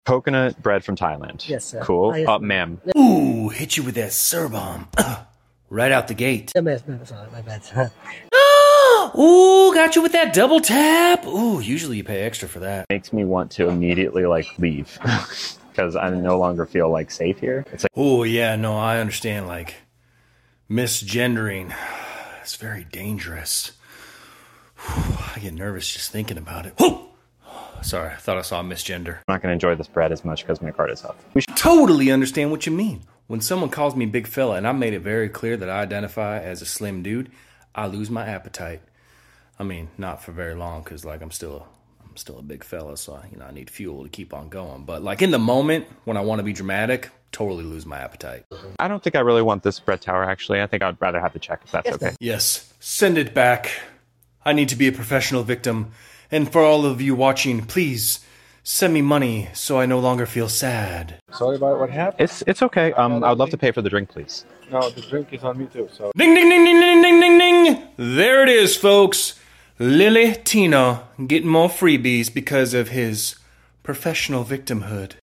Coconut bread from Thailand. Yes, sir. Cool. Yes, Ma'am. Ooh, hit you with that Cinnabon. Right out the gate. Sorry, my bad. Ooh, got you with that double tap. Ooh, usually you pay extra for that. Makes me want to immediately leave because I no longer feel safe here. It's Oh yeah, no, I understand. Misgendering, it's very dangerous. I get nervous just thinking about it. Whoa! Sorry, I thought I saw a misgender. I'm not going to enjoy this bread as much because my card is off. Totally understand what you mean. When someone calls me big fella and I made it very clear that I identify as a slim dude, I lose my appetite. I mean, not for very long because I'm still a big fella, so I need fuel to keep on going. But in the moment when I want to be dramatic, totally lose my appetite. I don't think I really want this bread tower, actually. I think I'd rather have the check if that's okay. Yes, send it back. I need to be a professional victim. And for all of you watching, please send me money so I no longer feel sad. Sorry about what happened. It's okay. I would love to pay for the drink, please. No, the drink is on me too, so... Ding, ding, ding, ding, ding, ding, ding, ding! There it is, folks. Lily Tino getting more freebies because of his professional victimhood.